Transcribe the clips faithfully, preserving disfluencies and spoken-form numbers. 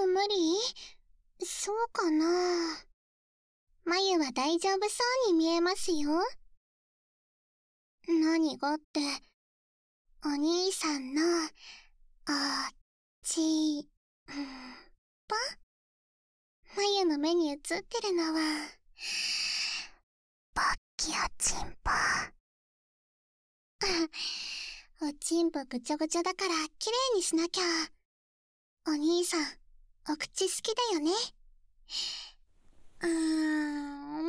も無理？そうかな。眉は大丈夫そうに見えますよ。何がって、お兄さんの、お、ち、んぱ眉の目に映ってるのは、バッキおちんぽ。おちんぽぐちょぐちょだから綺麗にしなきゃ。お兄さん、お口好きだよね。うーん。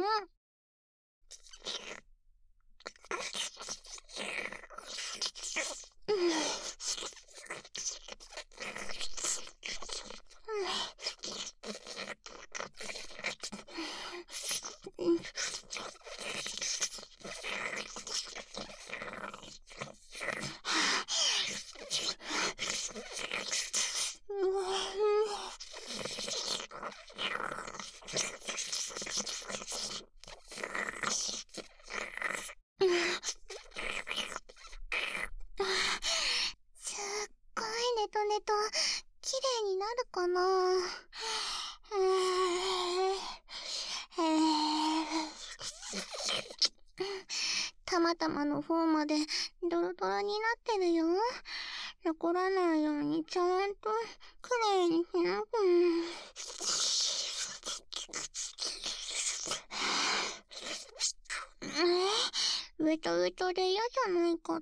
すっごいネトネト、綺麗になるかな。たまたまの方までドロドロになってるよ。残らないようにちゃんときれいにしなきゃ。え、ウトウトで嫌じゃないかって。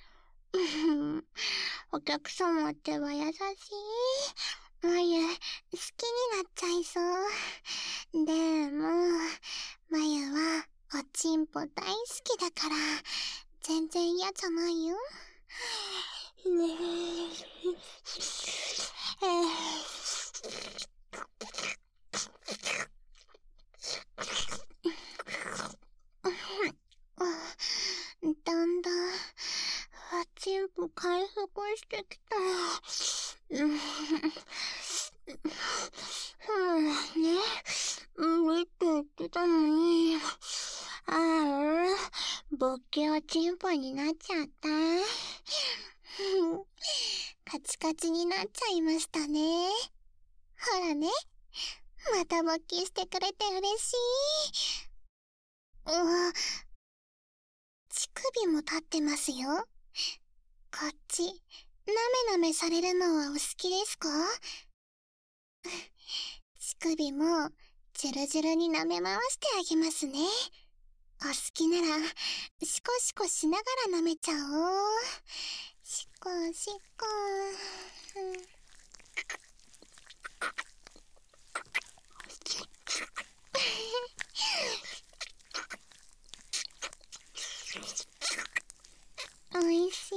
お客様っては優しい。眉、好きになっちゃいそう。でも、眉はおちんぽ大好きだから、全然嫌じゃないよ。だんだん、おちんぽ回復してきた。うん。そうね。無理って言ってたのに。ああ、ボッケおちんぽになっちゃった。カチカチになっちゃいましたね。ほらね。また勃起してくれて嬉しい。うわ、乳首も立ってますよ。こっち、なめなめされるのはお好きですか？乳首も、ジュルジュルに舐め回してあげますね。お好きなら、シコシコしながら舐めちゃおう。シコシコ。おいしい。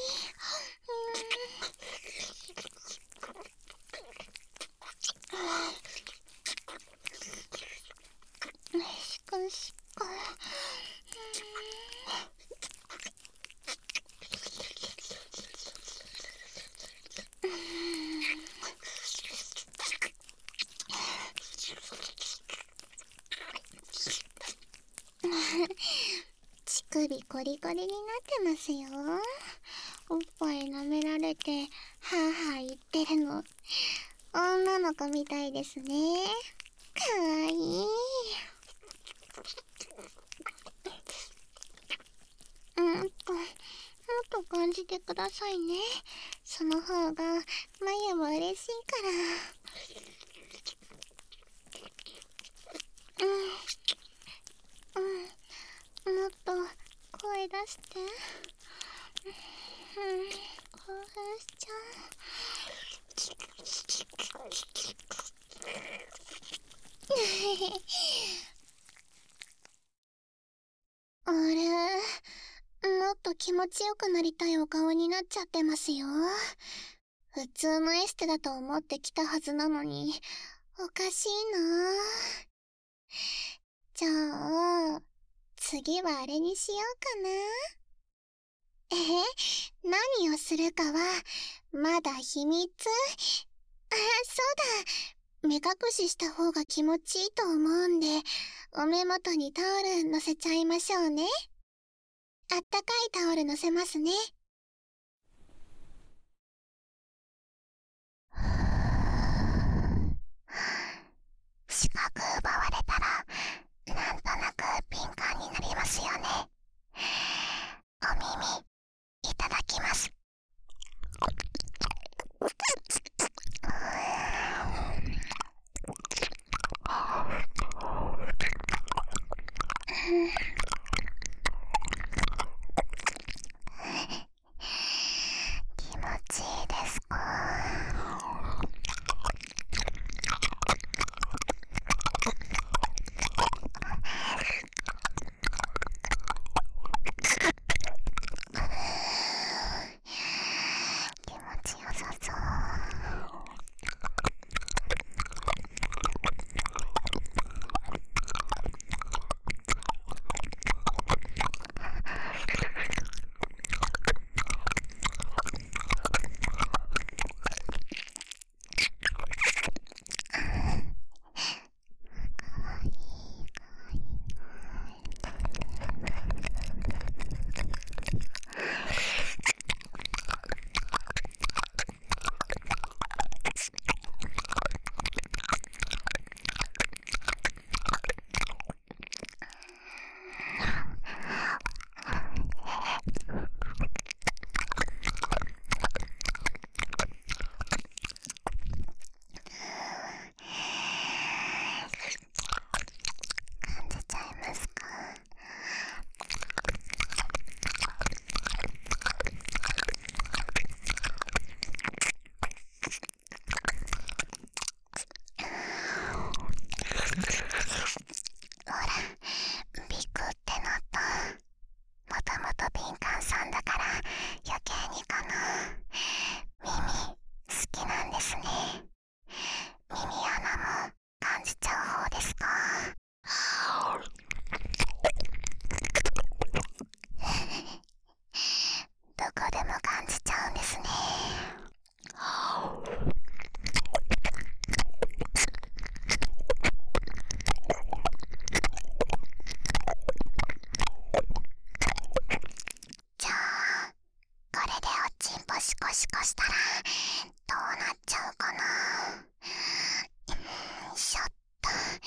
シコシコ。乳首コリコリになってますよ。おっぱい舐められてハーハー言ってるの女の子みたいですね。かわいい。うんともっと感じてくださいね。その方が眉も嬉しいから。うんうん、もっと声出して。うん、興奮しちゃう。あれ、もっと気持ちよくなりたいお顔になっちゃってますよ。普通のエステだと思ってきたはずなのに、おかしいな。じゃあ、次はあれにしようかな。え、何をするかは、まだ秘密。あ、そうだ。目隠しした方が気持ちいいと思うんで、お目元にタオル乗せちゃいましょうね。あったかいタオル乗せますね。 ですね。耳穴も感じちゃう方ですか？どこでも感じちゃうんですね。じゃあこれでおちんぽシコシコしたらどうなっちゃうかな。よいしょっと。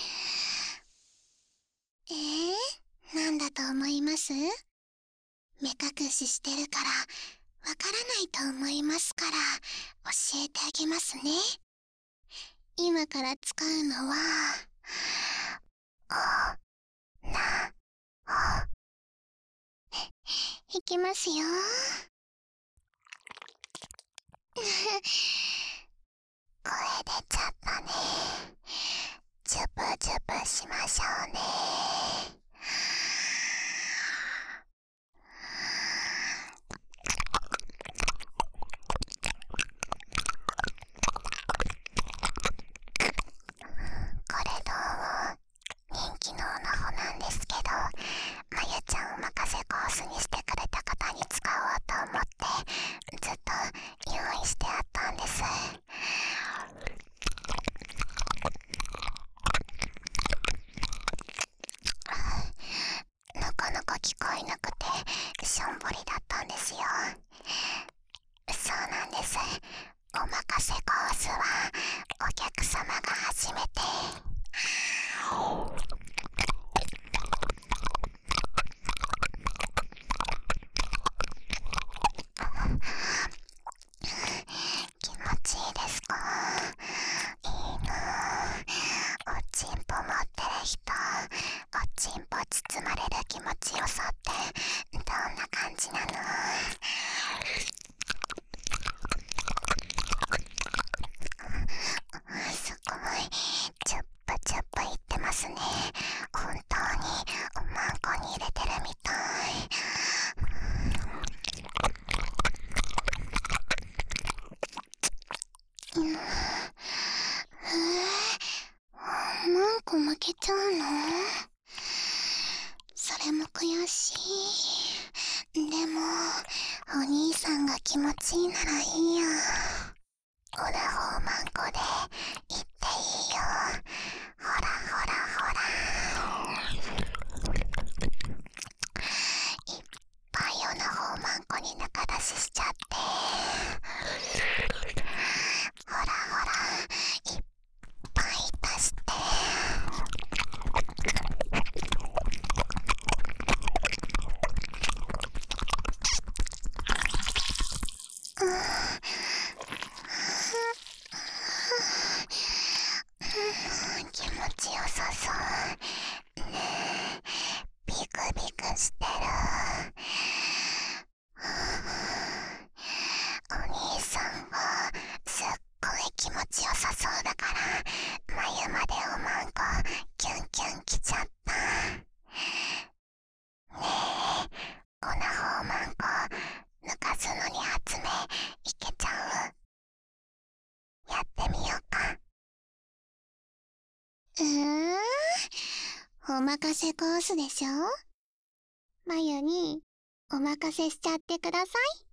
えー、なんだと思います？目隠ししてるからわからないと思いますから教えてあげますね。今から使うのはおなお。いきますよ。声出ちゃったね。ジュブジュブしましょうね。これどうも人気のオナホなんですけど、まゆちゃんおまかせコースにしてくれた方に使おうと思ってずっと用意してあったんです。なかなか聞こえなくてしょんぼりだったんですよ。そうなんです。おまかせコースはお客様が初めて。気持ちいいですか？いいなぁ。おちんぽ持ってる人、おちんぽ包まれる気持ちよさってどんな感じなの？すごいチュップチュップいってますね。本当におまんこに入れてるみたい。うん、えー、マンコ負けちゃうの？それも悔しい。でもお兄さんが気持ちいいならいいや。オナホーマンコで言っていいよ。ほらほらほら、いっぱいオナホーマンコに中出ししちゃって、ほらほらいっぱい出して。うん、気持ちよさそうね。えビクビクしてる。お兄さんはすっごい気持ちよさそうだから眉までおまんこキュンキュンきちゃった。ねえ、オナホーマンコ抜かすのに発明いけちゃう？やってみようか。うーん、おまかせコースでしょ。まゆにおまかせしちゃってください。